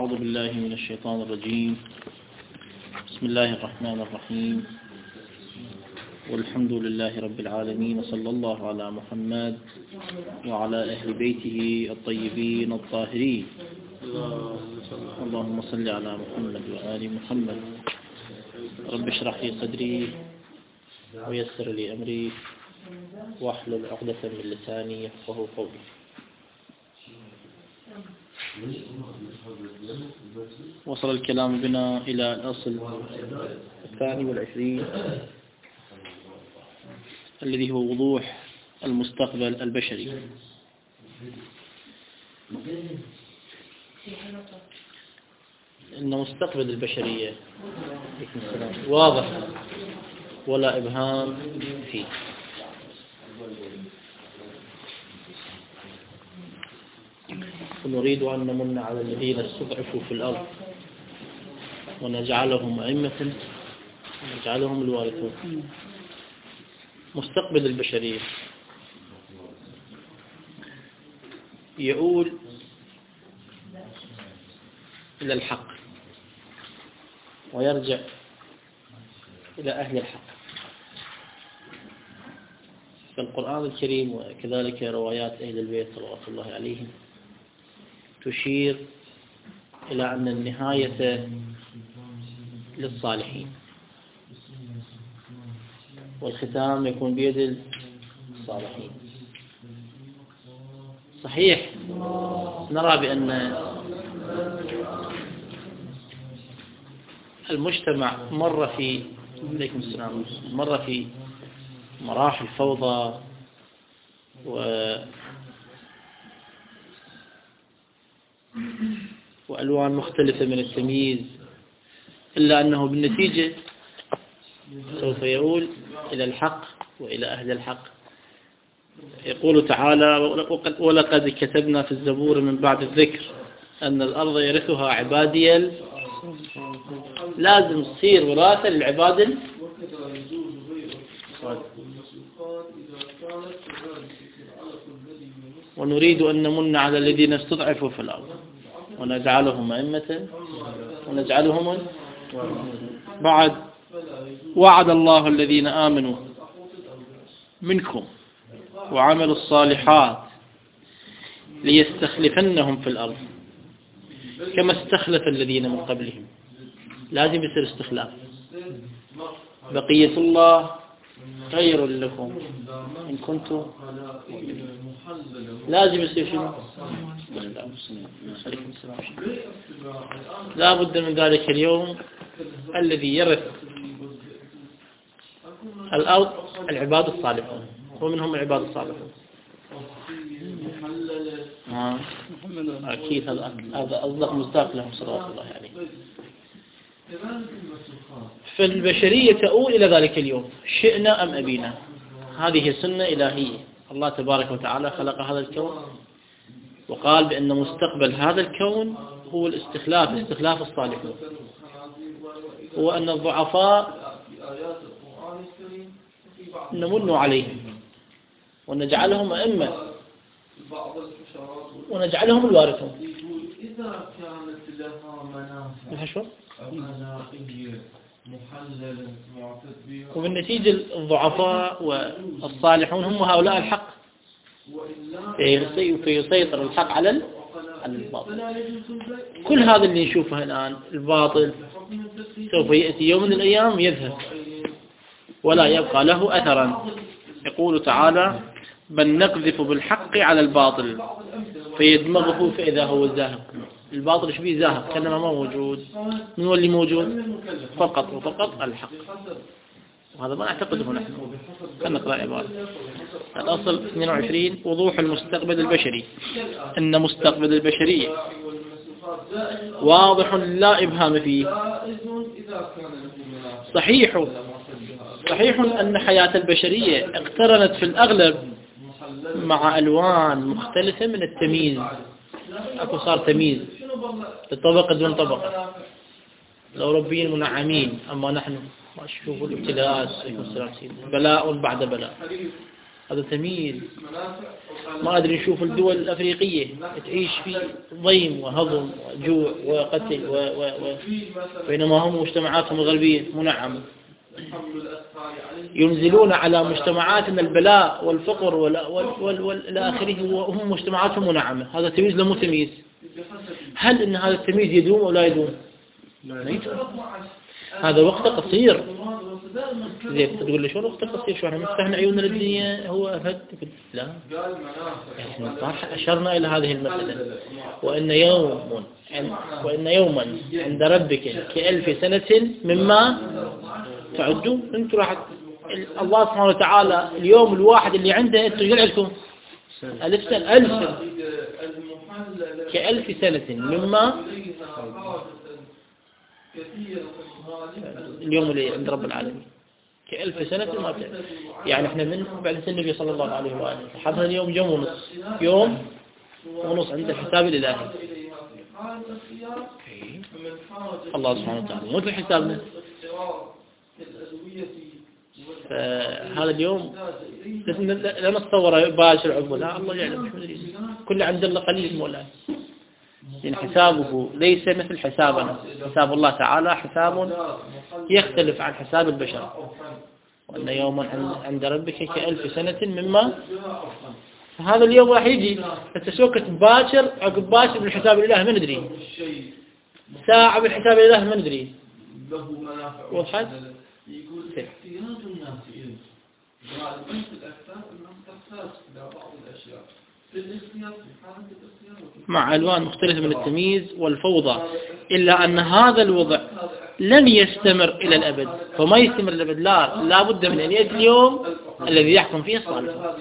أعوذ بالله من الشيطان الرجيم. بسم الله الرحمن الرحيم، والحمد لله رب العالمين، وصلى الله على محمد وعلى أهل بيته الطيبين الطاهرين. اللهم صل على محمد وآل محمد. رب اشرح لي صدري ويسر لي أمري واحلل عقدة من لساني يفقهوا قولي. وصل الكلام بنا إلى الأصل 22 الذي هو وضوح المستقبل البشري. إن مستقبل البشرية واضح ولا إبهام فيه. ونريد أن نمن على الذين استضعفوا في الأرض ونجعلهم أئمة ونجعلهم الوارثون. مستقبل البشرية يؤول إلى الحق ويرجع إلى أهل الحق. فالقرآن الكريم وكذلك روايات أهل البيت صلوات الله عليهم تشير إلى أن النهاية للصالحين والختام يكون بيد الصالحين. صحيح نرى بأن المجتمع مر في مراحل فوضى وألوان مختلفة من التمييز، إلا أنه بالنتيجة سوف يؤول إلى الحق وإلى أهل الحق. يقول تعالى: ولقد كتبنا في الزبور من بعد الذكر أن الأرض يرثها عبادي. لازم تصير وراثة للعباد. ونريد أن نمن على الذين استضعفوا في الأرض ونجعلهم أئمة ونجعلهم بعد. وعد الله الذين آمنوا منكم وعملوا الصالحات ليستخلفنهم في الأرض كما استخلف الذين من قبلهم. لازم يصير استخلاف. بقية الله خير لكم إن كنتم. لازم يصير شنو؟ لا بد من ذلك اليوم الذي يرث الأرض العباد الصالحون. ومنهم العباد الصالحون. أكيد هذا أصدق مصداق لهم صلوات الله عليه. فالبشرية تؤول إلى ذلك اليوم شئنا أم أبينا. هذه سنة إلهية. الله تبارك وتعالى خلق هذا الكون وقال بأن مستقبل هذا الكون هو استخلاف الصالحين، هو أن الضعفاء نمن عليهم ونجعلهم أئمة ونجعلهم الوارثون. إذا كانت لها منافع أخلاقية محللة معتد بها، وبالنتيجة الضعفاء والصالحون هم هؤلاء الحق، فيسيطر الحق على الباطل. كل هذا اللي نشوفه الآن الباطل سوف يأتي يوم من الأيام يذهب ولا يبقى له أثرا. يقول تعالى: بل نقذف بالحق على الباطل فيدمغه فإذا هو زاهق. الباطل ايش بيه؟ زاهق، كأنما ما موجود. من هو اللي موجود؟ فقط وفقط الحق. وهذا ما نعتقده نحن. نقرأ عبارة الأصل 22 وضوح المستقبل البشري. إن مستقبل البشرية واضح لا إبهام فيه. صحيح أن حياة البشرية اقترنت في الأغلب مع ألوان مختلفة من التمييز. صار تمييز لطبقة دون طبقة. الأوروبيين منعمين، أما نحن ما نشوف الابتلاءات. بلاء بعد بلاء. هذا تمييز. ما أدري نشوف الدول الأفريقية تعيش في ضيم وهضم وجوع وقتل بينما هم مجتمعاتهم الغربية منعمة. ينزلون على مجتمعاتنا البلاء والفقر والآخره وهم مجتمعاتهم منعمة. هذا تمييز لمو تمييز؟ هل إن هذا التمييز يدوم أو لا يدوم؟ لا يدوم. هذا وقت قصير. زين تقول لي شلون وقت قصير؟ شو احنا مفتحنا عيوننا للدنيا هو أفد؟ لا، يعني أشرنا إلى هذه المسألة. وإن يوما عند ربك كألف سنة مما تعدوا. أنتم راح الله سبحانه وتعالى اليوم الواحد اللي عنده أنتم يقول لكم 1000 سنة 1000 سنة كألف سنة مما اليوم اللي عند رب العالمين كألف سنة ما تعد. يعني احنا من بعد النبي صلى الله عليه وآله حضرنا اليوم يوم ونص عند الحساب الإلهي. الله سبحانه وتعالى مو في حسابنا. فهذا اليوم لا نتصور باشر عقبه. لا، الله يعلم كل عند الله قليل مولانا. يعني حسابه ليس مثل حسابنا. حساب الله تعالى حساب يختلف عن حساب البشر. وأن يوما عند ربك كألف سنة مما. فهذا اليوم راح يجي التسوكة باكر عقب باكر بالحساب الإله ما ندري. ساعة بالحساب الإله ما ندري. وضحت؟ يقول احتياج الناس إليه. البنك الأكثر أنهم تحتاج إلى بعض الأشياء في الاختيار في حالة الاختيار مع ألوان مختلفة من التمييز والفوضى، إلا أن هذا الوضع لن يستمر إلى الأبد. فما يستمر الأبد. لا بد من أن يأتي اليوم الذي يحكم فيه الصالح.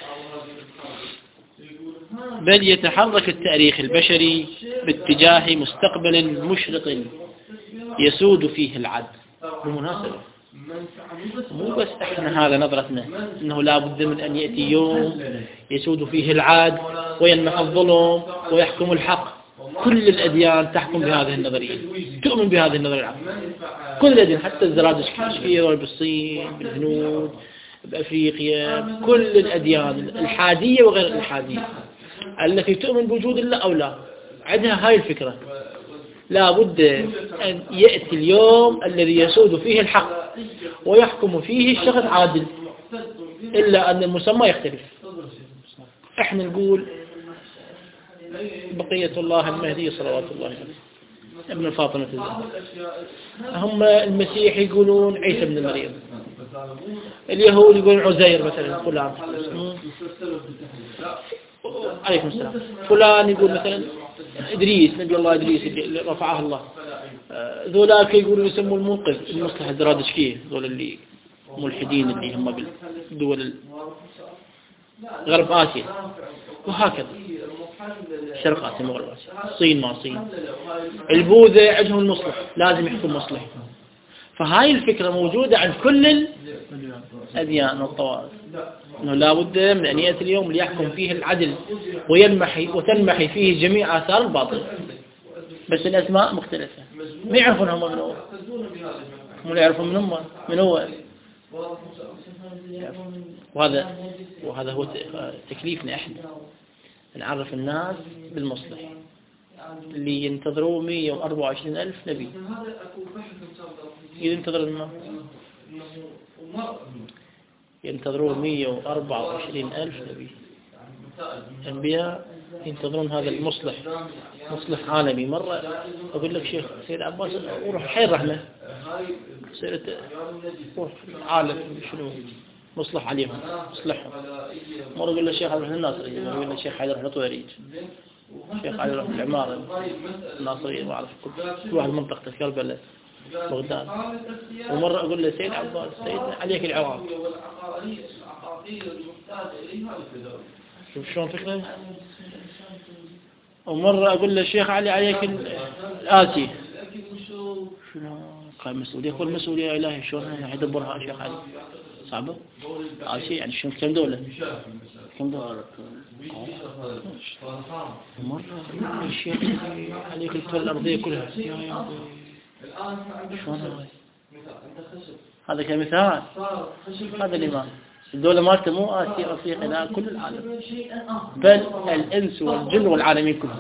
بل يتحرك التاريخ البشري باتجاه مستقبل مشرق يسود فيه العدل. بالمناسبة مو بس احنا هذا نظرتنا انه لا بد من ان يأتي يوم يسود فيه العدل وينمح الظلم ويحكم الحق. كل الأديان تحكم بهذه النظرية، تؤمن بهذه النظرية العامة. كل الأديان حتى الزرادشتية بالصين بالهنود بأفريقيا، كل الأديان الحادية وغير الحادية التي تؤمن بوجود الله أو لا عندها هاي الفكرة. لا بد أن يأتي اليوم الذي يسود فيه الحق ويحكم فيه الشخص عادل، إلا أن المسمى يختلف. احنا نقول بقية الله المهدي صلوات الله عليه ابن فاطمة الزهراء. هم المسيح يقولون عيسى بن مريم، اليهود يقولون عزير مثلا فلان. عليكم السلام. فلان يقول مثلا إدريس، نبي الله إدريس اللي رفعه الله. ذولاك يقولوا يسموا المنقذ المصلحة الزرادشتية، ذول اللي ملحدين اللي هم بالدول غرب آسيا وهكذا، شرق آسيا وغرب آسيا، الصين ما الصين. البوذا عندهم المصلح، لازم يحكم مصلحة. فهاي الفكرة موجودة عند كل الأديان والطوائف، أنه لا بد من أن يأتي اليوم ليحكم فيه العدل وتنمحي فيه جميع آثار الباطل. بس الأسماء مختلفة، ما يعرفون هم من هو، هم يعرفون من هو. وهذا هو تكليفنا احنا، نعرف الناس بالمصلح. اللي ينتظروا 124,000 نبي ينتظر الناس، ينتظرون 124,000 نبي أنبياء ينتظرون هذا المصلح، مصلح عالمي. مرة أقول لك شيخ سيد عباس وروح حين رحمة سيرت روح عالم شنو مصلح عليهم مصلحهم. مرة أقول له الشيخ عبد الرحمن الناصري، مرة أقول له الشيخ حيدر الطويريج، الشيخ علي رحمة العمارة الناصرية، ما أعرف كل واحد منطقة كربلاء بغداد. ومرة أقول له سيد عباس سيدنا عليك العراق، شوف شلون فكرة. ومرة أقول له الشيخ علي عليك الآتي، شنو قال مسؤولية؟ يقول مسؤولية إلهي شلون يدبرها الشيخ علي؟ صعبة آتي يعني شنو كم دولة؟ كم دولة؟ مرة الشيخ عليك الكرة الأرضية كلها. شلون هذا كمثال؟ هذا الإمام الدولة مالته مو آسيا أفريقيا، لا كل العالم، بل الإنس والجن والعالمين كلهم.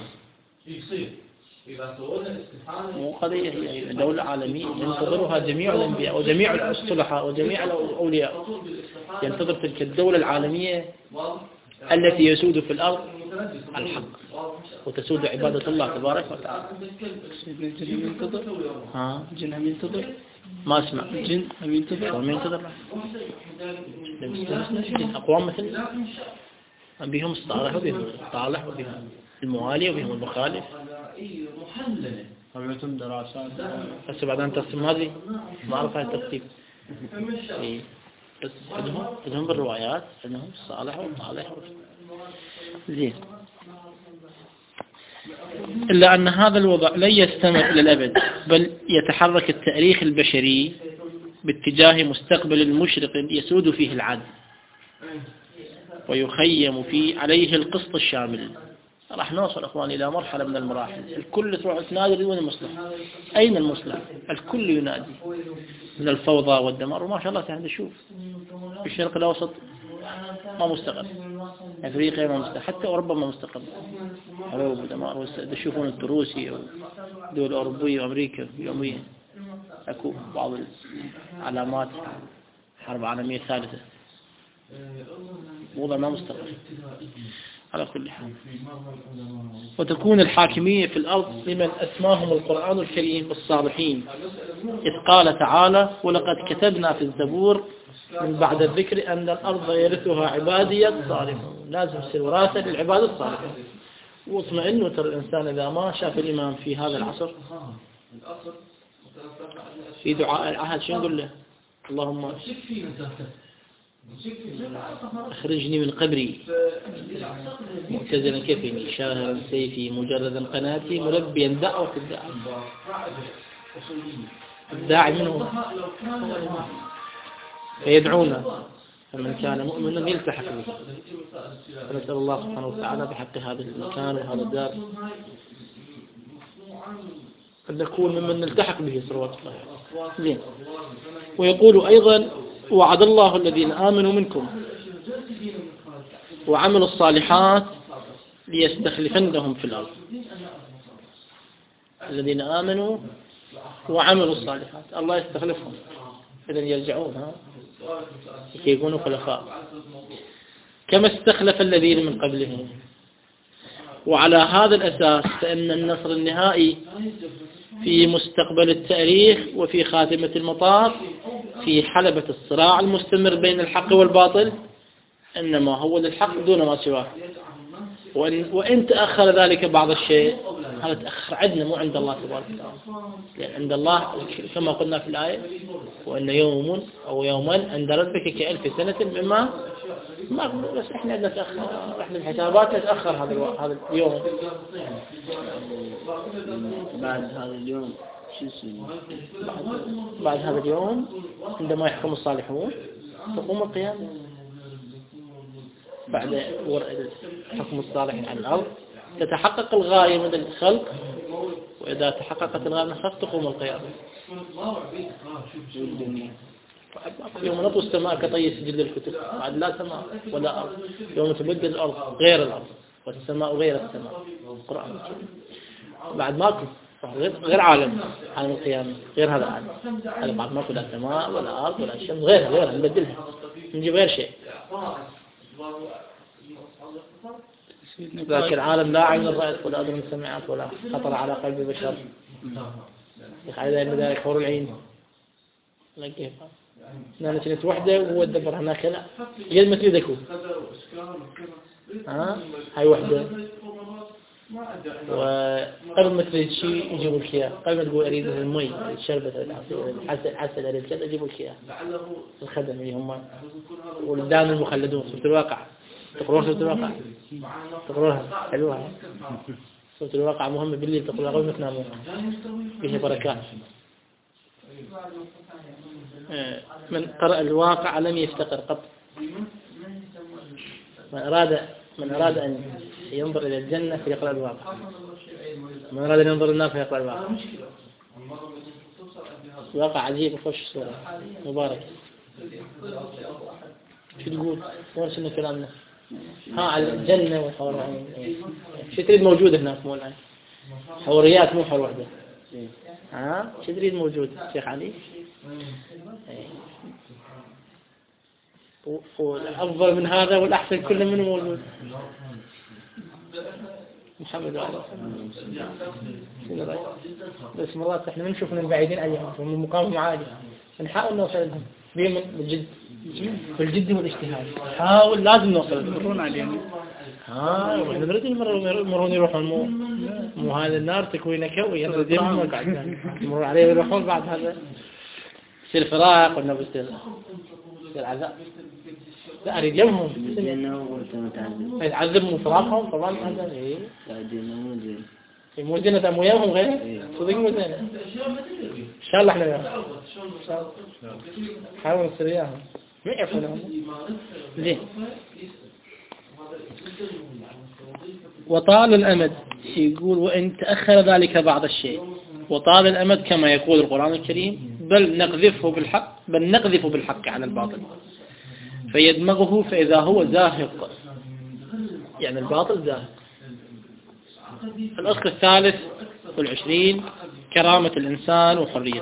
مو قضية، هي دولة عالمية ينتظرها جميع الأنبياء وجميع الصلحاء وجميع الأولياء، ينتظر تلك الدولة العالمية التي يسود في الأرض الحق وتسود عبادة الله تبارك وتعالى. الجن ينتظر؟ الجن هم ينتظر؟ ما اسمع الجن هم ينتظر؟ هم ينتظر أقوام مثل بهم الصالح وبهم الطالح وبهم الموالي وبهم المخالف. هم دراسات. بس بعدين تقسم هذه ما أعرف هاي الترتيب. إيه بس عندهم بالروايات عندهم الصالح والطالح زين. إلا أن هذا الوضع لن يستمر إلى الأبد، بل يتحرك التاريخ البشري باتجاه مستقبل مشرق يسود فيه العدل ويخيم فيه عليه القسط الشامل. راح نوصل أخواني إلى مرحلة من المراحل الكل تروح تنادي وين المصلح؟ أين المصلح؟ الكل ينادي من الفوضى والدمار. وما شاء الله تعالى نشوف في الشرق الأوسط ما مستقر، أفريقيا ما مستقر، حتى أوروبا ما مستقر، حروب ودمار. تشوفون الروسي والدول الأوروبية وأمريكا يوميا أكو بعض العلامات حرب عالمية ثالثة، وضع ما مستقر على كل حال. وتكون الحاكمية في الأرض لمن أسماهم القرآن الكريم بالصالحين، إذ قال تعالى: ولقد كتبنا في الزبور من بعد الذكر أن الأرض يرثها عبادي الصالحون. لازم يصير وراثة للعباد الصالحين. واطمئنوا ترى الإنسان إذا ما شاف الإمام في هذا العصر في دعاء العهد شو نقول له؟ اللهم أخرجني من قبري معتزلا كفني شاهرا سيفي مجردا قناتي ملبيا دعوة الداعي منه فيدعونا، فمن كان مؤمنا يلتحق به. فنسأل الله سبحانه وتعالى بحق هذا المكان وهذا الدار أن نكون ممن نلتحق به صلوات الله. زين. ويقول أيضا: وعد الله الذين آمنوا منكم وعملوا الصالحات ليستخلفنهم في الأرض. الذين آمنوا وعملوا الصالحات الله يستخلفهم، إذن يرجعون كي يكونوا خلفاء كما استخلف الذين من قبلهم. وعلى هذا الأساس فإن النصر النهائي في مستقبل التاريخ وفي خاتمة المطاف في حلبة الصراع المستمر بين الحق والباطل إنما هو للحق دون ما سواه. وإن تأخر ذلك بعض الشيء هذا تأخر عندنا مو عند الله تبارك وتعالى، لأن عند الله كما قلنا في الآية: وإن يوم أو يوما عند ربك كألف سنة مما ما بس إحنا نتأخر، إحنا الحسابات نتأخر هذا اليوم. بعد هذا اليوم شو اسمه؟ بعد هذا اليوم عندما يحكم الصالحون تقوم القيامة. بعد حكم الصالحين على الأرض تتحقق الغاية من الخلق، وإذا تحققت الغاية من الخلق تقوم القيامة. يوم نطوي السماء كطي سجل الكتب، بعد لا سماء ولا أرض. يوم تبدل الأرض غير الأرض والسماء غير السماء. القرآن بعد ماكو غير عالم القيامة، غير هذا العالم. هذا بعد ماكو لا سماء ولا أرض ولا الشمس، غيرها نبدلها نجيب غير شيء. ذاك العالم لا عين رأت ولا أذن سمعت ولا خطر على قلب بشر. يخيل أن ذلك حور العين. لا كيف؟ أنا كنت وحدة وهو الدبر هناك لا. جد مثل ذكو. هاي وحدة. وقبل مثل الشيء يجيبوا الكياه. قبل ما تقول أريد المي الشربة العسل أريد كذا يجيبوا الكياه. الخدم اللي هم والدان المخلدون. صوت الواقع. تقرون صوت الواقع. تقرونها حلوها. صوت الواقع مهمة بالليل تقرونها قبل ما تنامون. فيه بركات. من قرأ الواقع لم يفتقر قط. من أراد أن ينظر إلى الجنة فيقرأ الواقع. من أراد أن ينظر النار فيقرأ الواقع. الواقع عجيب وخش صورة مبارك. شو تقول؟ وين شنو كلامنا؟ على الجنة والحور العين. شو تريد موجود هناك مو الآن؟ حوريات مو حور واحدة. شو تريد موجود شيخ علي؟ والأفضل من هذا والأحسن كل منه موجود. محمد عليه الصلاة. بس مرات احنا نشوف من البعيدين عليهم ومن مقامهم عالي، نحاول نوصل لهم بيمن بالجد والاجتهاد، نحاول لازم نوصل لهم عليهم. واحنا نريد يمرون يروحون مو هذا النار تكوينه كوي يردهم قاعد يمر عليه يروحون بعد هذا يصير فراق ولا يصير عذاب. لا أريد يمهم يعذبهم فراقهم طبعا هذا إيه مو زينة مو يمهم غير صدق مو زينة. إن شاء الله إحنا يوم حاول نصير إياهم ما يعرفونهم زين. وطال الأمد يقول وإن تأخر ذلك بعض الشيء، وطال الأمد كما يقول القرآن الكريم بل نقذف بالحق على الباطل فيدمغه فإذا هو زاهق، يعني الباطل زاهق. الأصل 23 كرامة الإنسان وحريته.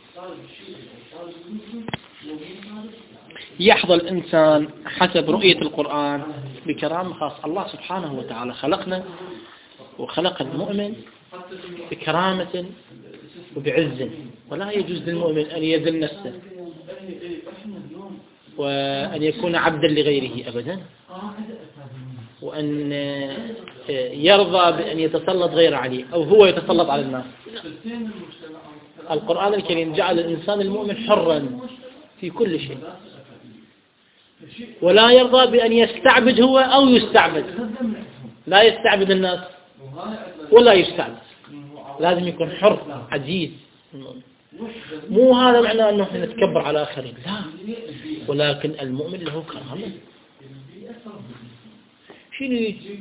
يحظى الإنسان حسب رؤية القرآن بكرامة خاصة. الله سبحانه وتعالى خلقنا وخلق المؤمن بكرامة وبعز، ولا يجوز للمؤمن أن يذل نفسه وأن يكون عبدا لغيره أبدا، وأن يرضى بأن يتسلط غير عليه أو هو يتسلط على الناس. القرآن الكريم جعل الإنسان المؤمن حرا في كل شيء، ولا يرضى بأن يستعبد هو أو يستعبد. لا يستعبد الناس ولا يستعبد، لازم يكون حر عزيز. مو هذا معناه أنه نتكبر على آخرين، لا، ولكن المؤمن له كرامة. شنو يجي؟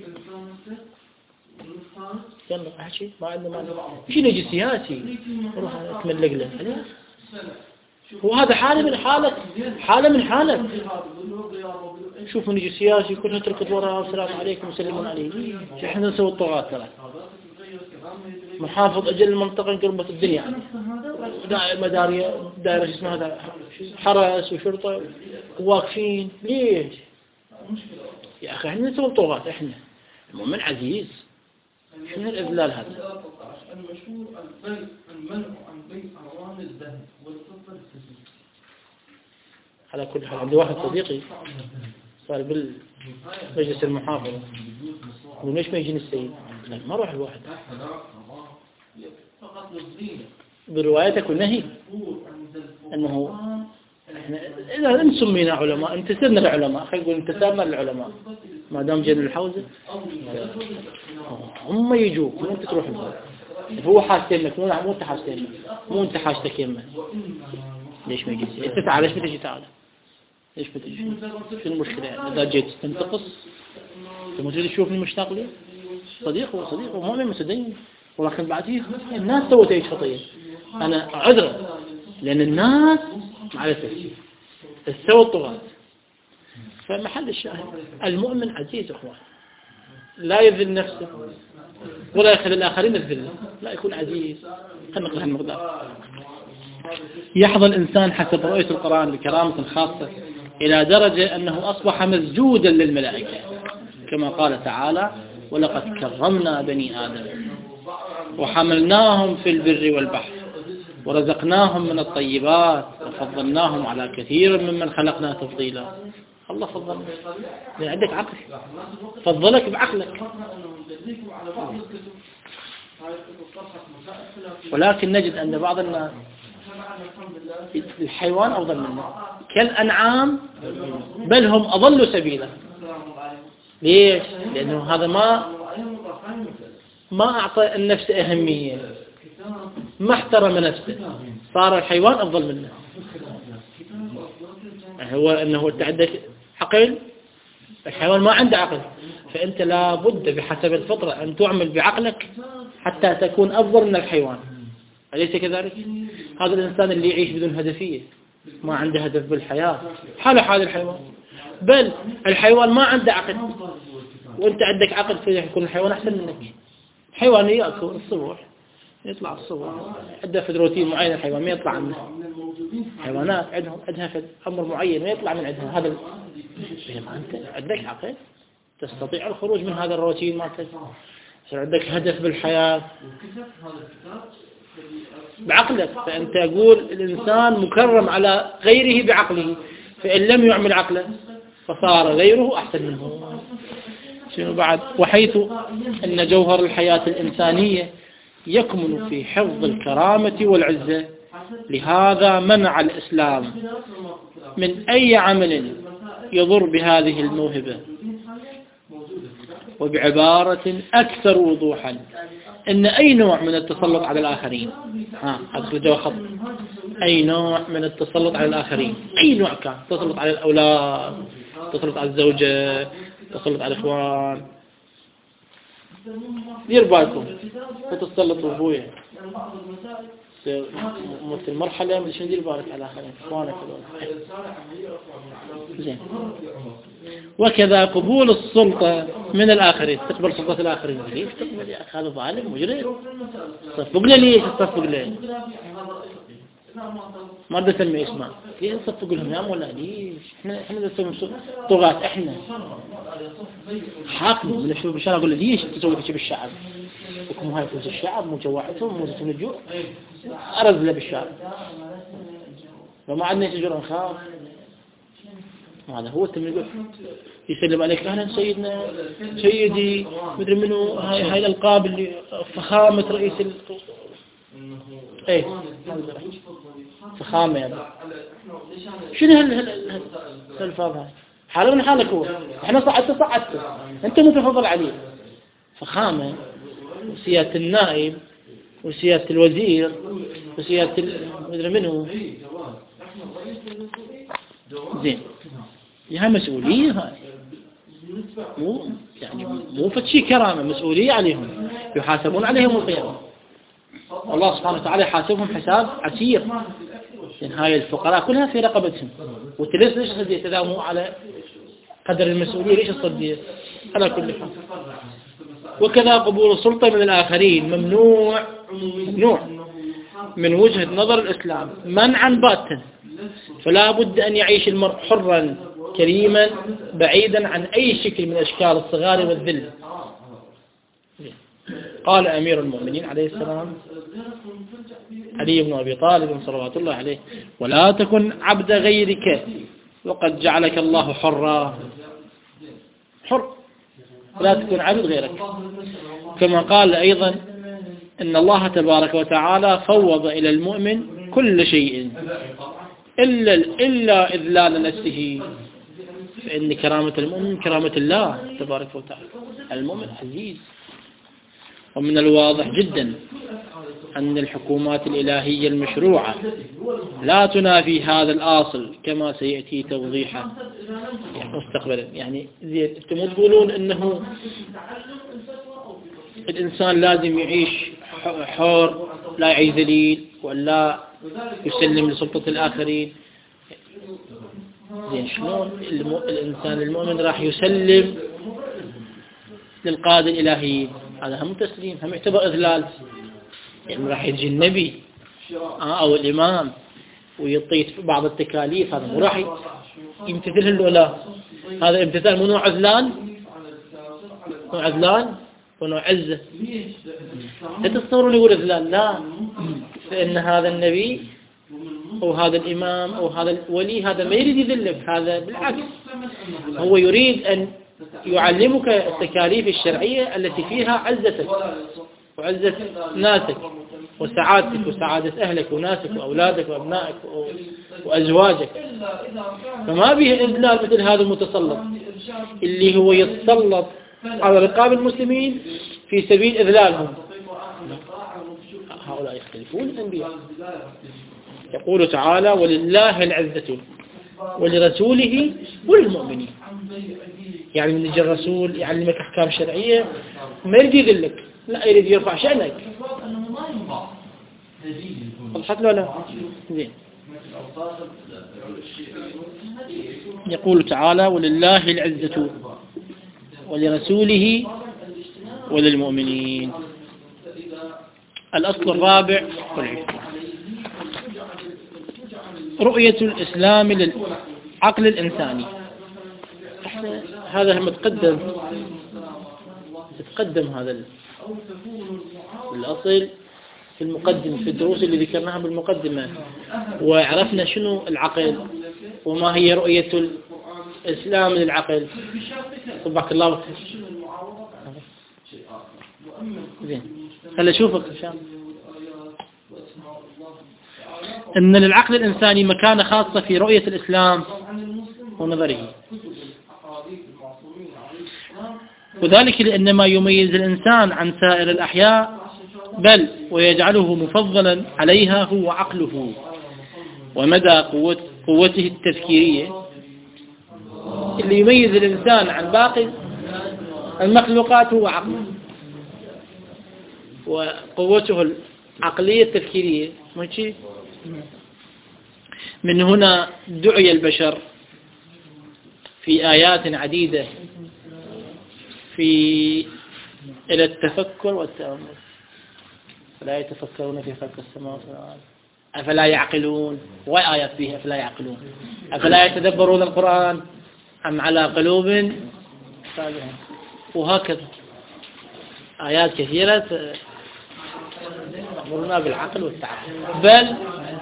يلا أحكي ما عندنا مانع. شنو يجي سياسي روح أتملق له؟ وهذا حالة من حالة. شوف من يجي سياسي كلها تركض وراء والسلام عليكم وسلمون عليه. شو احنا نسوي الطغاة ترى. محافظ أجل المنطقة قربت الدنيا يعني. مدارية دائرة اسمها هذا حرس وشرطة واقفين. ليش؟ يا أخي احنا نسوي الطغاة احنا. المؤمن عزيز. شنو الإذلال هذا؟ المشهور المنع عن بيع أعوان الذهب والفضة الفسيح. على كل حال عندي واحد صديقي صار بالمجلس المحافظة يقول ليش ما يجيني السيد؟ ما روح الواحد بروايتك والنهي أنه إذا أنت سمينا علماء انتسبنا للعلماء، خلينا نقول انتسبنا للعلماء ما دام جينا الحوزة هم يجوك وانت تروح الباب. هو حاجتينك مو انت حاجتينك، مو انت حاجتك يمه. ليش ما يجي؟ انت تعال ليش ما تجي؟ تعال ليش ما تجي؟ شو المشكلة يعني؟ إذا جيت تنتقص ثم تريد تشوفني مشتاق لي صديق مؤمن متدين، ولكن بعدين الناس سوت ايش خطية. انا عذره لان الناس معرفة سووا الطغاة. فمحل الشاهد المؤمن عزيز اخوان، لا يذل نفسه ولا يخلي الآخرين الذل، لا يكون عزيز. خلينا نقرأ المقدار. يحظى الإنسان حسب رؤية القرآن بكرامة خاصة إلى درجة أنه أصبح مسجودا للملائكة كما قال تعالى ولقد كرمنا بني آدم وحملناهم في البر والبحر ورزقناهم من الطيبات وفضلناهم على كثير ممن خلقنا تفضيلا. الله فضلنا لأن عندك عقل، فضلك بعقلك. ولكن نجد أن بعض الناس الحيوان أفضل منا كالأنعام، بل هم أضلوا سبيلا. ليش؟ لأنه هذا ما أعطى النفس أهمية، ما احترم نفسه، صار الحيوان أفضل منه. هو أنه أنت عندك عقل، الحيوان ما عنده عقل، فأنت لابد بحسب الفطرة أن تعمل بعقلك حتى تكون أفضل من الحيوان، أليس كذلك؟ هذا الإنسان اللي يعيش بدون هدفية، ما عنده هدف بالحياة، حال الحيوان. بل الحيوان ما عنده عقل، وانت عندك عقل، فيكون الحيوان احسن منك. حيوان يأكل الصبح، يطلع الصبح، عنده فد روتين معين، الحيوان ما يطلع عنه. حيوانات عندها فد أمر معين ما يطلع من عندها. هذا بينما أنت عندك عقل تستطيع الخروج من هذا الروتين مالتك، يصير عندك هدف بالحياة بعقلك. فأنت أقول الإنسان مكرم على غيره بعقله، فإن لم يعمل عقله فصار غيره أحسن منه. شنو بعد؟ وحيث أن جوهر الحياة الإنسانية يكمن في حفظ الكرامة والعزة، لهذا منع الإسلام من أي عمل يضر بهذه الموهبة. وبعبارة أكثر وضوحا، إن أي نوع من التسلط على الآخرين، أدخل جوا خط، أي نوع من التسلط على الآخرين، أي نوع كان، تسلط على الأولاد، تسلط على الزوجة، تسلط على الإخوان، دير بالكم فتسلطوا أبويا مثل مرحلة مش ندير بالك على آخرين إخوانك. زين. وكذا قبول السلطة من الآخرين، تقبل سلطة الآخرين، ليش تقبل يا أخي؟ هذا ظالم مجرم، صفق له. ليش تصفق له؟ ما بدي أسمي اسمه، ليش تصفق لهم يا ولا ليش؟ إحنا نسوي طغاة، إحنا حاكم من الشعوب بالشارع، أقول له ليش تسوي كذي بالشعب؟ وكم هاي فلوس الشعب، مو جواعتهم، مو زيتون الجوع، أرزله بالشارع. وما عندنا شجرة نخاف. هذا هو التمرين. يسلم عليك أهلا سيدنا، سيدي، مدري منو، هاي الألقاب اللي فخامة رئيس ايه فخامة يعني. شنو هالألفاظ هاي؟ حاله من حالك هو. احنا صعدت انت متفضل عليه. فخامة وسيادة النائب وسيادة الوزير وسيادة مدري منو. زين، هاي مسؤولية، هاي مو فتشي كرامة، مسؤولية عليهم، يحاسبون عليهم القيامة. الله سبحانه وتعالى يحاسبهم حساب عسير. لأن هاي الفقراء كلها في رقبتهم، وتلس ليش صديت إذا مو على قدر المسؤولية، ليش الصديت على كل حال. وكذا قبول السلطة من الآخرين ممنوع من وجهة نظر الإسلام منعا باتا. فلا بد أن يعيش المرء حرا كريما بعيدا عن أي شكل من أشكال الصغار والذل. قال أمير المؤمنين عليه السلام علي بن أبي طالب صلوات الله عليه: ولا تكن عبد غيرك وقد جعلك الله حرا. حر، لا تكن عبد غيرك. كما قال أيضا إن الله تبارك وتعالى فوض إلى المؤمن كل شيء إلا إذلال نفسه، فإن كرامة المؤمن كرامة الله تبارك وتعالى. المؤمن عزيز. ومن الواضح جدا أن الحكومات الإلهية المشروعة لا تنافي هذا الأصل كما سيأتي توضيحه مستقبلا. يعني أنتم تقولون أنه الإنسان لازم يعيش حر، لا يعيش ذليل ولا يسلم لسلطة الآخرين. زين، شلون الإنسان المؤمن راح يسلم للقادة الإلهيين؟ هذا هم تسليم، هم يعتبر إذلال. يعني راح يجي النبي أو الإمام ويعطيه بعض التكاليف، هذا مو راح يمتثل له، لا، هذا امتثال. مو نوع عذلان، نوع عذلان ونوع عزة. لا تتصورون يقول إذلال، لا، فإن هذا النبي أو هذا الإمام أو هذا الولي هذا ما يريد يذلك، هذا بالعكس هو يريد أن يعلمك التكاليف الشرعية التي فيها عزتك وعزة ناسك وسعادتك وسعادة أهلك وناسك وأولادك وأبنائك وأزواجك. فما به إذلال مثل هذا المتسلط اللي هو يتسلط على رقاب المسلمين في سبيل إذلالهم. هؤلاء يختلفون الأنبياء. يقول تعالى: ولله العزة ولرسوله وللمؤمنين. يعني من يجي الرسول يعلمك أحكام شرعية ما يريد يذلك، لا، يريد يرفع شأنك. وضحت له لا؟ زين. يقول تعالى ولله العزة ولرسوله وللمؤمنين. الأصل الرابع والعشرين رؤية الإسلام للعقل الإنساني. هذا متقدم هذا الأصل في المقدمة، في الدروس اللي ذكرناها بالمقدمة، وعرفنا شنو العقل وما هي رؤية الإسلام للعقل. صبحك الله زين. هلا شوفك إن شاء الله أن للعقل الإنساني مكانة خاصة في رؤية الإسلام ونظره، وذلك لأن ما يميز الإنسان عن سائر الأحياء بل ويجعله مفضلا عليها هو عقله ومدى قوته التفكيرية. اللي يميز الإنسان عن باقي المخلوقات هو عقله وقوته العقلية التفكيرية. من هنا دعي البشر في آيات عديدة إلى التفكر والتأمل. فلا يتفكرون في خلق السماوات والأرض أفلا يعقلون، وآيات فيها أفلا يعقلون، أفلا يتدبرون القرآن أم على قلوب صالحة، وهكذا آيات كثيرة تأمرنا بالعقل والتعقل. بل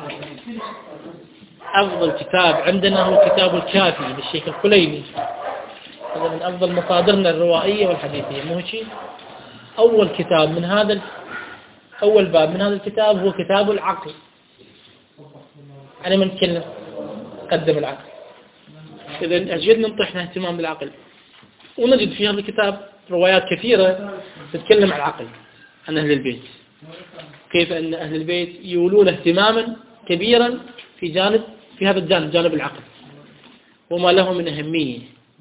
أفضل كتاب عندنا هو كتاب الكافي للشيخ الكليني، هذا من أفضل مصادرنا الروائية والحديثية. مو شيء أول كتاب من هذا، أول باب من هذا الكتاب هو كتاب العقل. أنا من نتكلم قدم العقل، إذا أجدنا نطيحنا اهتمام بالعقل، ونجد في هذا الكتاب روايات كثيرة تتكلم عن العقل، عن أهل البيت، كيف أن أهل البيت يولون اهتماما كبيرا في هذا الجانب، جانب العقل، وما له من أهمية.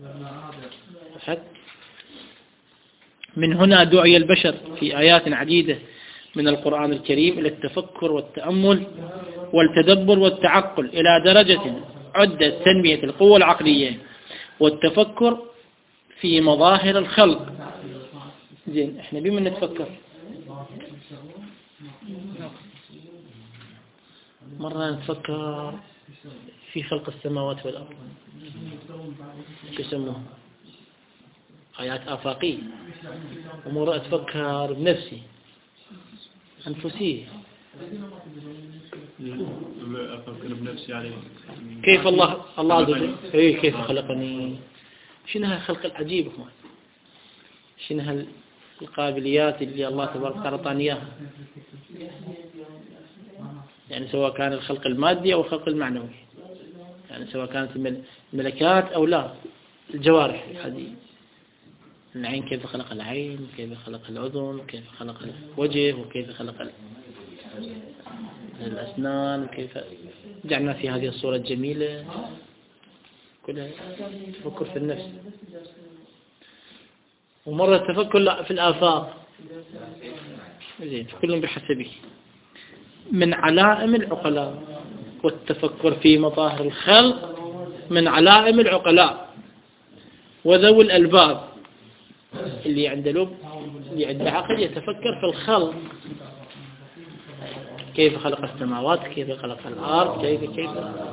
من هنا دعي البشر في آيات عديدة من القرآن الكريم إلى التفكر والتأمل والتدبر والتعقل إلى درجة عدت تنمية القوة العقلية والتفكر في مظاهر الخلق. زين، احنا بمن نتفكر؟ مرة نتفكر في خلق السماوات والأرض، شو يسموه؟ آيات آفاقية. ومرة أتفكر بنفسي أنفسية، أفكر بنفسي عليه كيف الله عز وجل كيف خلقني، شنو هالخلق العجيب أخوان، شنو هالقابليات اللي الله تبارك وتعالى أعطاني إياها. يعني سواء كان الخلق المادي أو الخلق المعنوي، يعني سواء كانت الملكات أو لا، الجوارح هذه، العين كيف خلق العين، كيف خلق الأذن، كيف خلق الوجه، وكيف خلق الأسنان، وكيف جعلنا في هذه الصورة الجميلة. كلها تفكر في النفس. ومرة تفكر في الآفاق. زين، كلهم بحسبه. من علائم العقلاء، والتفكر في مظاهر الخلق من علائم العقلاء وذوي الألباب. اللي عنده لب، اللي عنده عقل، يتفكر في الخلق، كيف خلق السماوات، كيف خلق الأرض، كيف.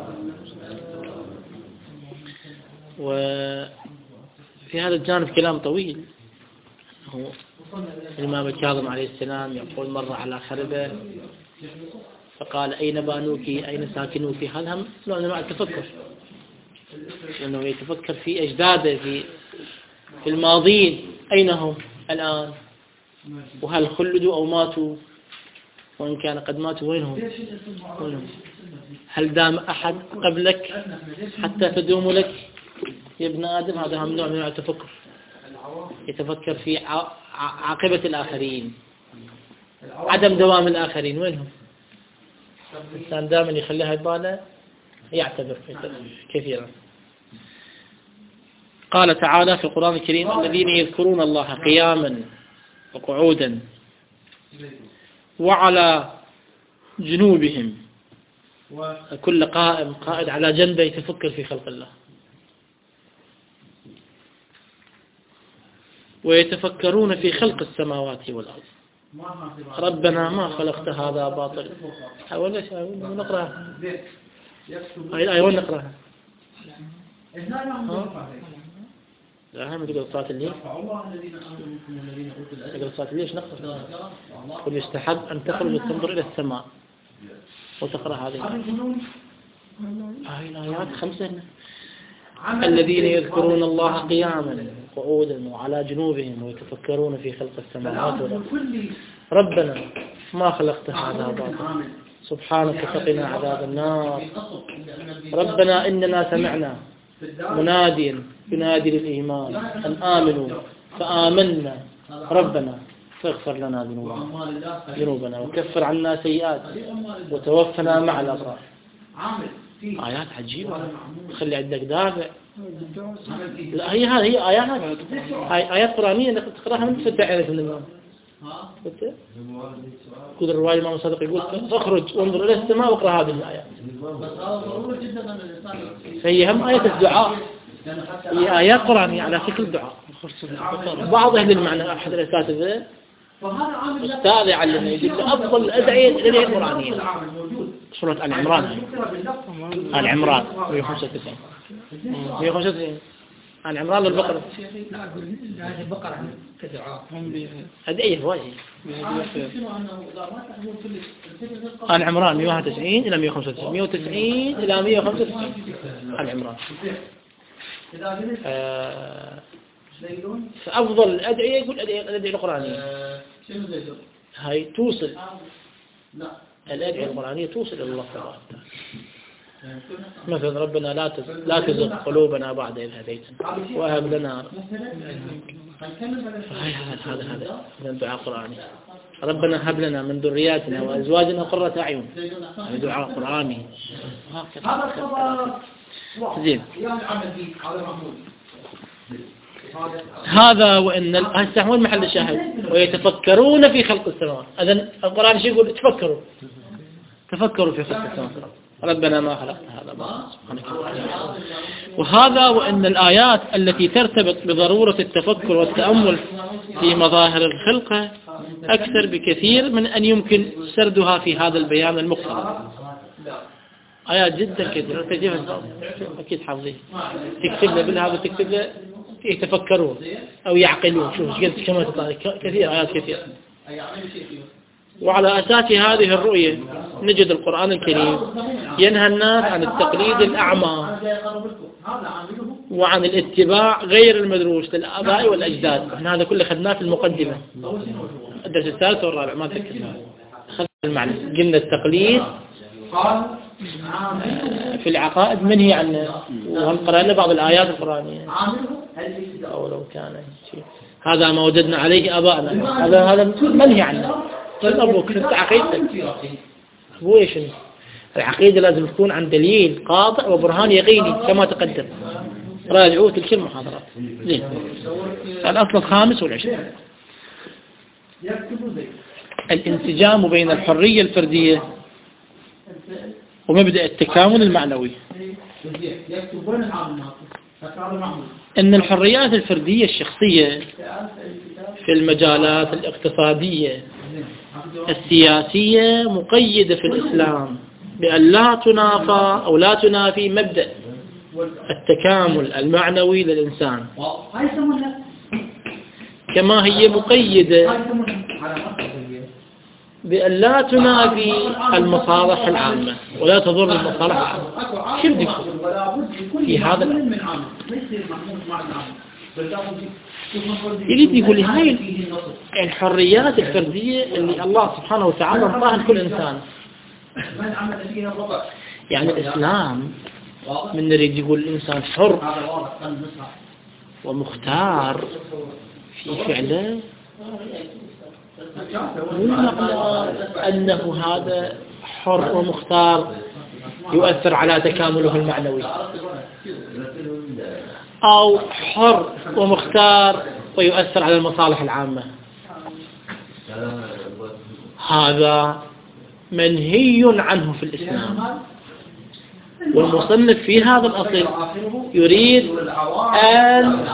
وفي هذا الجانب كلام طويل. هو الإمام الكاظم عليه السلام يقول مرة على خربة فقال أين بانوك، أين ساكنوك. هذا نوع من أنواع التفكر، لأنه يتفكر في أجداده، في الماضين، أين هم الآن، وهل خلدوا أو ماتوا، وإن كان قد ماتوا وينهم، هل دام أحد قبلك حتى تدوم لك يا ابن آدم. هذا هم نوع من التفكر، يتفكر في عاقبة الآخرين، عدم دوام الآخرين، وينهم. الإنسان دائما يخليها يباله، يعتبر كثيرا. قال تعالى في القرآن الكريم الذين يذكرون الله قياما وقعودا وعلى جنوبهم كل قائد على جنبه يتفكر في خلق الله، ويتفكرون في خلق السماوات والأرض. ربنا ما خلقت هذا باطل. حاول نقرأها، أيوة نقرأها. لا هم تقول صلاة الليل، تقول صلاة الليل نقرأ. قل يستحب أن تخرج تنظر إلى السماء وتقرأ هذه الآيات 5. الذين يذكرون الله قياما وقعودا وعلى جنوبهم ويتفكرون في خلق السماوات والأرض. ربنا ما خلقت هذا باطلا سبحانك فقنا عذاب النار. ربنا إننا سمعنا مناديا ينادي للإيمان أن آمنوا فآمنا ربنا فاغفر لنا ذنوبنا وكفر عنا سيئات وتوفنا مع الأبرار. آيات عجيبة، خلي عندك دافع. لا هي آيات قرآنية تقرأها من تفتح عينك من النوم. كل الرواية الإمام الصادق يقول اخرج وانظر إلى السماء واقرأ هذه الآيات. فهي هم آية الدعاء، هي آيات قرآنية على شكل الدعاء. بعض أهل المعنى أحد الأساتذة أستاذ يعلمنا يقول أفضل الأدعية القرآنية سورة العمران. العمران 195 العمران والبقرة. البقرة كدعاء أدعية هواية. العمران 191 إلى 195 190 إلى 195 العمران. فأفضل الأدعية يقول الأدعية القرآنية هاي توصل، الأدعية القرآنية توصل إلى الله تبارك وتعالى. مثلا ربنا لا تزغ قلوبنا بعد إذ هديتنا وهب لنا. هذا دعاء قرآني. ربنا هب لنا من ذرياتنا وأزواجنا قرة أعين، هذا دعاء قرآني. زين. هذا وإن هسه وين محل الشاهد؟ ويتفكرون في خلق السماوات. إذن القرآن شو يقول؟ تفكروا في خلق السماوات. ربنا ما خلقت هذا سبحانك. وهذا وإن الآيات التي ترتبط بضرورة التفكر والتأمل في مظاهر الخلقة أكثر بكثير من أن يمكن سردها في هذا البيان المختصر. آيات جدا كثيرة تجيبها أكيد حافظين. تكتب له بالهذا تكتب له يتفكرون أو يعقلون. شوف كما تطلع كثير آيات كثيرة. وعلى أساس هذه الرؤية نجد القرآن الكريم ينهى الناس عن التقليد الأعمى وعن الاتباع غير المدروس للآباء والأجداد. هذا كله خدناه في المقدمة الدرس الثالث والرابع ما تذكرنا. خذ المعنى قلنا التقليد في العقائد منهي عنه، وهم قرأنا بعض الآيات القرآنية أو لو كان شيء هذا ما وجدنا عليه آباءنا، هذا منهي عنه. أبوك أنت عقيدتك هو إيش؟ العقيدة لازم تكون عن دليل قاطع وبرهان يقيني كما تقدم. راجعوا تلك المحاضرات. زين. الأصل 25 الانسجام بين الحرية الفردية ومبدأ التكامل المعنوي. أن الحريات الفردية الشخصية في المجالات الاقتصادية السياسية مقيدة في الإسلام بأن لا تنافى أو لا تنافي مبدأ التكامل المعنوي للإنسان، كما هي مقيدة بأن لا تنافي المصالح العامة ولا تضر المصالح العامة. شو بدك في هذا؟ يريد يقول هاي الحريات الفردية اللي الله سبحانه وتعالى انطاها لكل إنسان. يعني الإسلام من نريد يقول الإنسان حر ومختار في فعله، أنه هذا حر ومختار يؤثر على تكامله المعنوي، أو حر ومختار ويؤثر على المصالح العامة. هذا منهي عنه في الإسلام. والمصنف في هذا الأصل يريد أن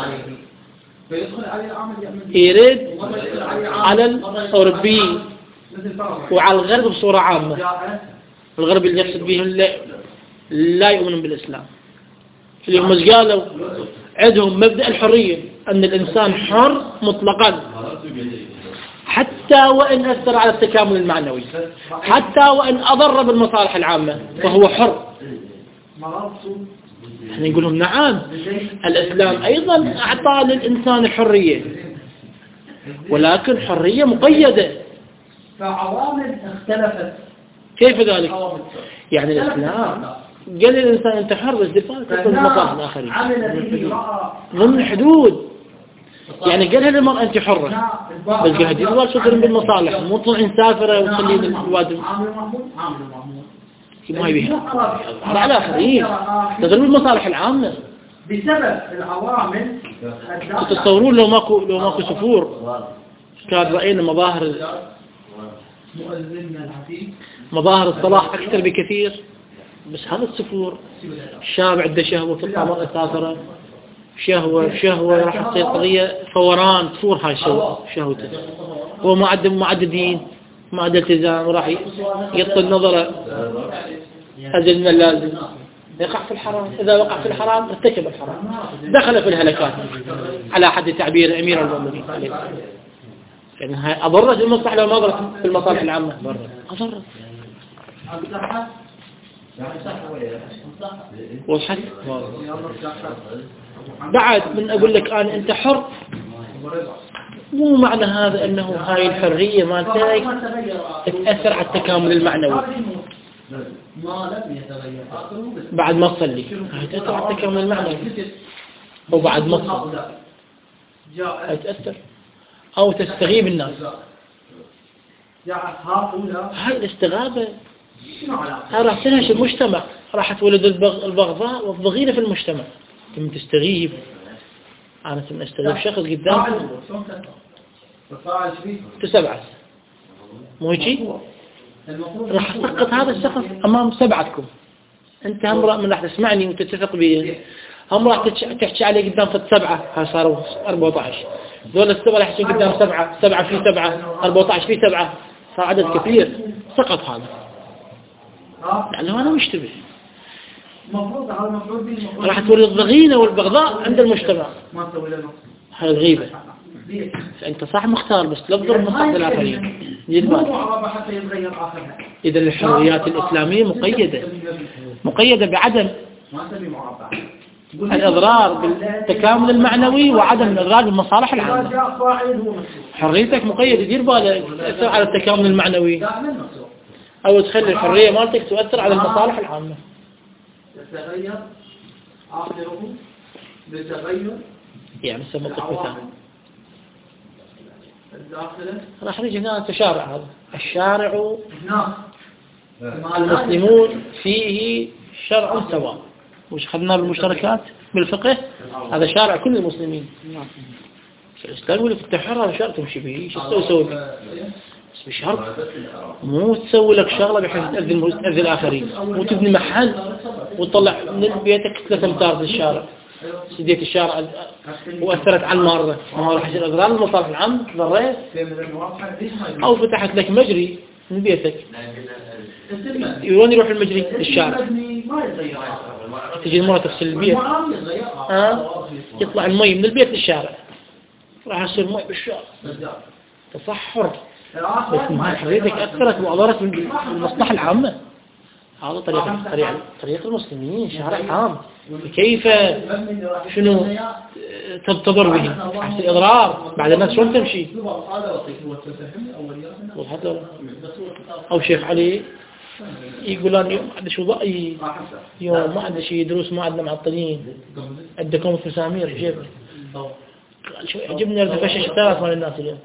على الأوروبي وعلى الغرب بصورة عامة. الغرب اللي يقصد به لا يؤمنون بالإسلام، اللي هم قالوا عندهم مبدأ الحرية، أن الإنسان حر مطلقا حتى وإن أثر على التكامل المعنوي، حتى وإن أضر بالمصالح العامة فهو حر. احنا نقول لهم نعم، الإسلام أيضا أعطى للإنسان الحرية، ولكن حرية مقيدة. فعوامل اختلفت. كيف ذلك؟ يعني الإسلام قال للإنسان أنت حر بس دفاع تكون مصالح الآخرين ضمن حدود. يعني قالها للمرأة أنت حرة بس قالها دي الوالد شكرا بالمصالح، مو تطلعين سافرة وتخلين الواد ما يبيها على الآخرين تضرب المصالح العامة. بسبب العوامل تتصورون لو ماكو سفور كان رأينا مظاهر الصلاح أكثر بكثير. بس هذا السفور الشاب عنده شهوة تطلع مرة سافرة شهوة راح تصير قضية فوران تفور هاي شهوته. هو ما عنده دين، ما عنده التزام، راح يطل نظره أجل من اللازم، يقع في الحرام. إذا وقع في الحرام ارتكب الحرام، دخل في الهلكات على حد تعبير أمير المؤمنين عليه. يعني هاي أضرت المصلحة لو ما أضرت في المصالح العامة، أضرت. والحد بعد من أقول لك أنا أنت حر، مو معنى هذا أنه هاي الحرية مالتك تأثر على التكامل المعنوي بعد ما تصلي. هاي تأثر على التكامل المعنوي، وبعد ما تصلي هاي تأثر أو تستغيب الناس. هاي الاستغابة راح تنهش المجتمع، راح تولد البغضاء والضغينة في المجتمع. تم تستغيب، أنا تم أستغيب شخص قدامكم تسبعة مو هيك، راح أسقط هذا الشخص أمام سبعتكم. أنت هم من راح تسمعني وتتفق بي، هم راح تحكي عليه قدام فت سبعة، ها صاروا 14. دول السبعة راح يحكي قدام سبعة في 7 14 في 7، صار عدد كثير. سقط هذا لأنه أنا مشتبه. راح تولد الضغينة والبغضاء عند المجتمع. هاي الغيبة. فأنت صح مختار بس لا تضر مصلحة الآخرين. إذا الحريات الإسلامية مقيدة بعدم الإضرار بالتكامل المعنوي وعدم الإضرار بالمصالح العامة. حريتك مقيدة، دير بالك تأثر على التكامل المعنوي أو تخلي الحرية مالتك تؤثر على المصالح العامة. يتغير آخره بتغير يعني سمطك مثال الداخلة. راح نيجي هنا تشارع. هذا الشارع المسلمون فيه شرع سواء، وش خذنا بالمشتركات بالفقه، هذا شارع كل المسلمين. الإسلام يقول لك التحرر هذا شرع تمشي به، شو تسوي به؟ بس بشرط مو تسوي لك شغلة بحيث تأذي الآخرين، مو تبني محل وتطلع من بيتك 3 أمتار في الشارع، سديت الشارع وأثرت على المارة، ما راح يصير أضرار المصالح العامة، ضريت. أو فتحت لك مجري من بيتك، وين يروح المجري؟ للشارع. تجي المرة تغسل البيت، يطلع المي من البيت للشارع، راح يصير مي بالشارع. تصحر بس حريتك أثرت وأضرت بالمصلحة العامة. هذا طريقة المسلمين، شارع عام. كيف شنو تضر به؟ حتى الإضرار بعد الناس شلون تمشي؟ أو شيخ علي يقولون يوم ما عندنا شو ضأي، يوم ما عندنا شيء دروس، ما عندنا معطلين، عندكم مسامير جيبه. قال شو يعجبني ارتفش الشتات مال الناس اليوم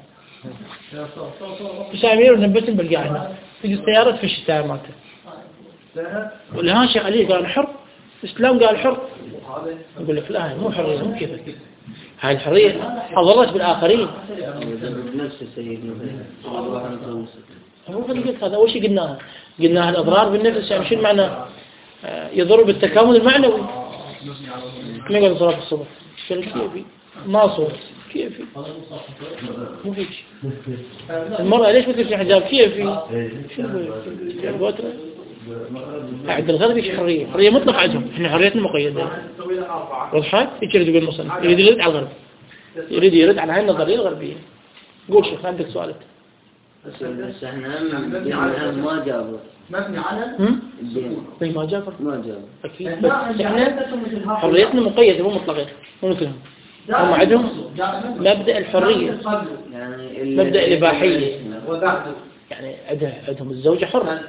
مسامير ونبتن بالقاعدة، تجي السيارة تفش السيارة مالته. والها شيخ علي قال حر، الإسلام قال حر. يقول لك لا، مو حرية، مو كيف هاي الحرية أضرت بالآخرين. بنفس سيدنا هو اللي قلت هذا أول شيء قلناها الأضرار بالنفس. يعني شو معنى يضر بالتكامل المعنوي. ما يقول صلاة الصبح كيفي ما صوت كيفي مو هيك. المرأة ليش بتلبس حجاب كيفي شنو عند الغربي حرية مطلقة عندهم، احنا حريتنا مقيدة. وضحت؟ ايش يريد يقول المصنف؟ يريد يرد على الغرب، يرد على هاي النظرية الغربية. قول شيخ عندك سؤالك. بس احنا ما جابوا مبني على الدين ما جابر اكيد، بس احنا حريتنا مقيدة مو مطلقة مو مثلهم. هم عندهم مبدأ الحرية يعني مبدأ الإباحية، وبعده يعني عندهم الزوجة حرة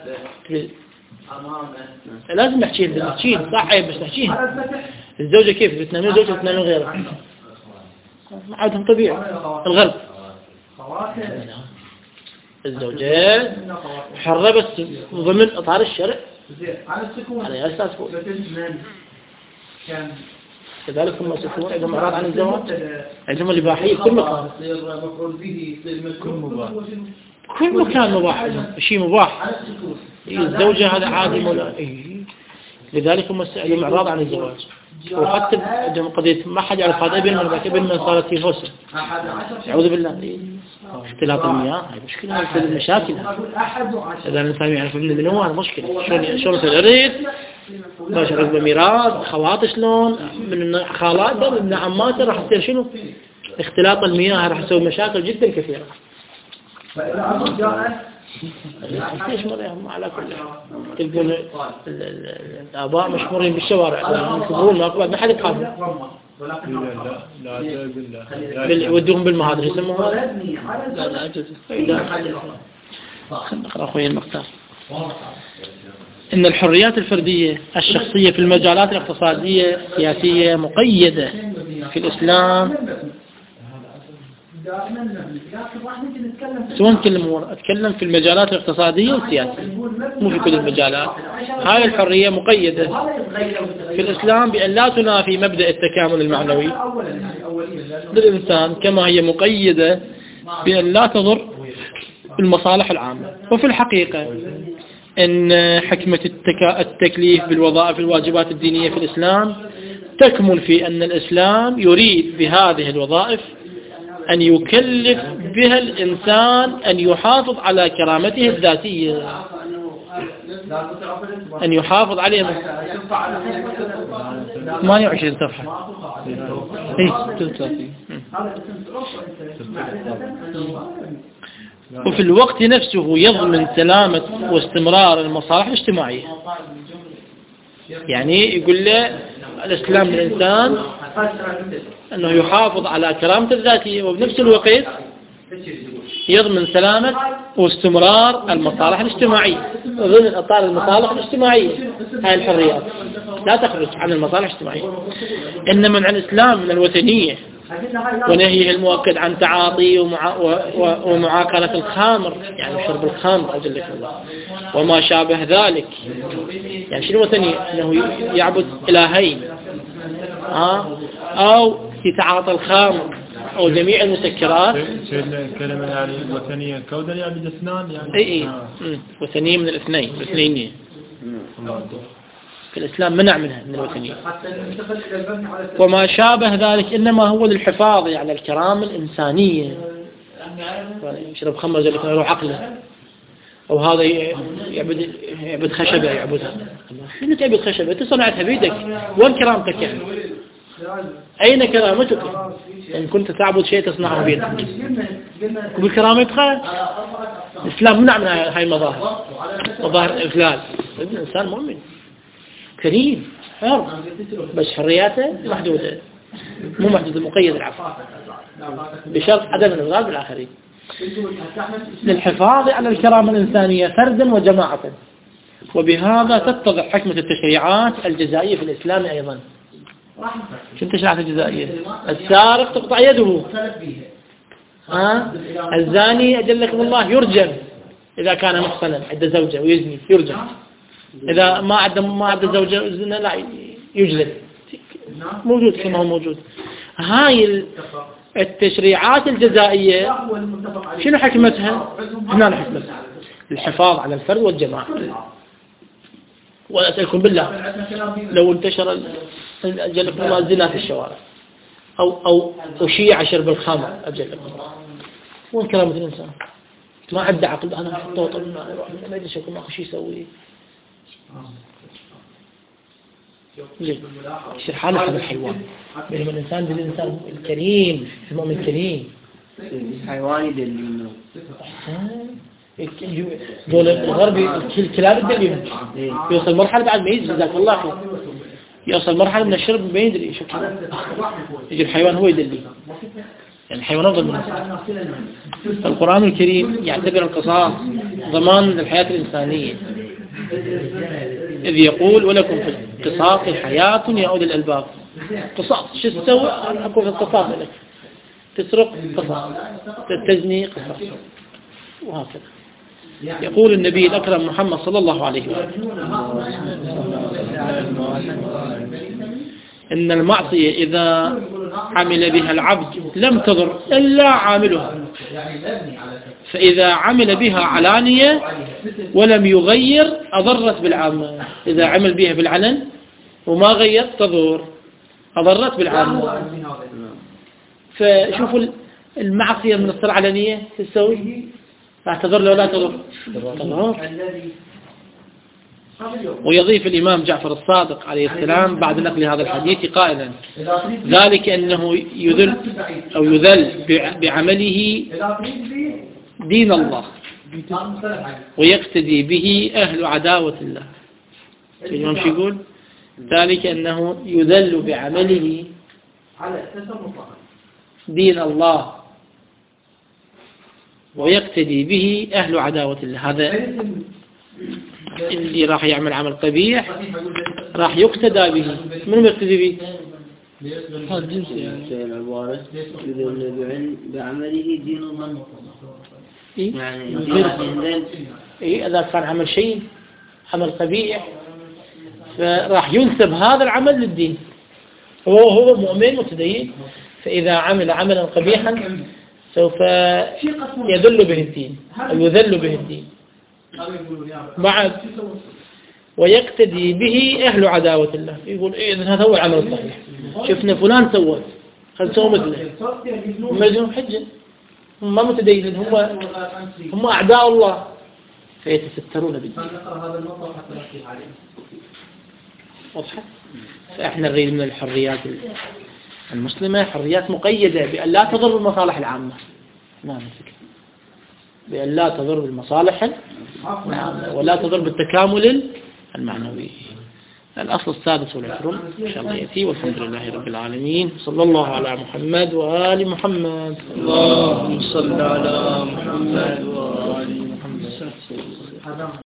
لازم نحكيها صح بس نحكيها. الزوجة كيف بتنامين زوجة بتنامين غيرها عادهم طبيعي. الغرب الزوجات حرة بس ضمن إطار الشرع على أساس فوق. كذلك هم يصفون عندهم إعراض عن الزواج، عندهم الإباحية كل مكان، كل مكان مباح عندهم شيء مباح. الزوجة هذا عادي ولا لذلك هم عندهم إعراض عن الزواج. وحتى عندهم قضية ما حد يعرف هذا ابن من صارت في هوسة أعوذ بالله. اختلاط المياه هاي مشكلة، هاي المشاكل. إذا الإنسان يعرف من هو هذا مشكلة. شلون مثل الريد باش عقب ميراث خواط شلون من خالاته من عماته راح تصير شنو اختلاط المياه، راح يسوي مشاكل جدا كثيرة. ليش مريهم على كل تلقون الآباء مشهورين بالشوارع يكبرون ما قبل ما حد يقابل لا يودوهم بالمهادر يسموها لا نقرأ أخوي المختار. إن الحريات الفردية الشخصية في المجالات الاقتصادية السياسية مقيدة في الإسلام. سواء أتكلم في المجالات الاقتصادية والسياسية مو في كل المجالات. هاي الحرية مقيدة في الإسلام بأن لا تنافي مبدأ التكامل المعنوي للإنسان، كما هي مقيدة بأن لا تضر بالمصالح العامة. وفي الحقيقة أن حكمة التكليف بالوظائف الواجبات الدينية في الإسلام تكمن في أن الإسلام يريد بهذه الوظائف أن يكلف بها الإنسان أن يحافظ على كرامته الذاتية، أن يحافظ عليها. 28 صفحة وفي الوقت نفسه يضمن سلامة واستمرار المصالح الاجتماعية. يعني يقول له الإسلام للإنسان أنه يحافظ على كرامته الذاتية وبنفس الوقت يضمن سلامة واستمرار المصالح الاجتماعية ضمن إطار المصالح الاجتماعية. هاي الحريات لا تخرج عن المصالح الاجتماعية. إن منع الإسلام من الوثنية ونهيه المؤكد عن تعاطي ومعاقلة الخمر، يعني شرب الخمر أجل الله وما شابه ذلك. يعني شنو الوثنية؟ أنه يعبد إلهين أو يتعاطى الخمر أو جميع المسكرات. سيدنا الكلمة يعني الوثنية كودا يعبد اثنان يعني اي وثنية من الاثنين في الإسلام منع منها من الوثنية. وما شابه ذلك إنما هو للحفاظ على الكرامة الإنسانية. يشرب خمر زي اللي يروح عقله، أو هذا يعبد خشبة يعبدها. شنو تعبد خشبة؟ أنت صنعتها بيدك، وين كرامتك يعني؟ أين كرامتك إن كنت تعبد شيء تصنعه بيدك؟ وبكرامتك الإسلام منع من هاي المظاهر، مظاهر الإفلال. الإنسان مؤمن كريم حر، بس حرياته محدودة، مو محدودة، مقيدة العفو بشرط عدم الإضرار بالآخرين. للحفاظ على الكرامة الإنسانية فردا وجماعة. وبهذا تتضح حكمة التشريعات الجزائية في الإسلام أيضا. شو التشريعات الجزائية؟ السارق تقطع يده، الزاني أجلكم الله يرجم إذا كان محصنا عنده زوجة ويزني يرجم، إذا ما عنده زوجة وزنا لا يجلد. موجود كما هو موجود. هاي التشريعات الجزائية شنو حكمتها؟ هنا حكمتها الحفاظ على الفرد والجماعة. وأسألكم بالله لو انتشر أجلكم الله الزنا في الشوارع أو أشيع شرب الخمر أجلكم الله، وين كرامة الإنسان؟ ما عنده عقل، أنا طوطل ما أدري شكو ما شو يسوي. يصير حاله هذا الحيوان، بينما الإنسان ذي الإنسان الكريم المؤمن الكريم. حيوان يدلونه. دول الغربي الكلاب يدليهم. يوصل مرحلة بعد ما يجي جزاك الله خير، يوصل مرحلة من الشرب ما يدري شو كذا، يجي الحيوان هو يدلي، يعني الحيوان أفضل من الإنسان. القرآن الكريم يعتبر القصاص ضمان للحياة الإنسانية، إذ يقول ولكم في القصاص حياة يا أولي الألباب. قصاص شو تسوي؟ أكون في القصاص لك، تسرق قصاص، تزني قصاص، وهكذا. يقول النبي الأكرم محمد صلى الله عليه وسلم إن المعصية إذا عمل بها العبد لم تضر إلا عاملها، فإذا عمل بها علانية ولم يغير أضرت بالعامة. إذا عمل بها بالعلن وما غير تضر، أضرت بالعامة. فشوفوا المعصية من الصلاة علنية تسوي، تضر لو لا تضر تضر. ويضيف الإمام جعفر الصادق عليه السلام بعد نقل هذا الحديث قائلا ذلك أنه يذل بعمله دين الله ويقتدي به أهل عداوة الله. الإمام شو يقول؟ ذلك أنه يذل بعمله دين الله ويقتدي به أهل عداوة الله. هذا اللي راح يعمل عمل قبيح راح يقتدى به. من يقتدي به؟ هذا جنس يعني العبارة يذل بعمله دين الله. يعني إذا كان عمل شيء عمل قبيح فراح ينسب هذا العمل للدين. هو مؤمن متدين، فإذا عمل عملا قبيحا سوف يذل به الدين أو يذل به الدين. بعد ويقتدي به أهل عداوة الله. يقول إذن هذا هو العمل الصحيح، شفنا فلان سوى خل سوى مثله. هم يجون حجة، هم ما متدينين، هم أعداء الله فيتسترون بالدين. واضحة؟ فإحنا نريد من الحريات المسلمة حريات مقيدة بأن لا تضر بالمصالح العامة. نعم الفكرة بأن لا تضر بالمصالح العامة ولا تضر بالتكامل المعنوي. الأصل السادس والعشرون إن شاء الله يأتي. والحمد لله رب العالمين، صلى الله على محمد وآل محمد. اللهم صل على محمد وآل محمد.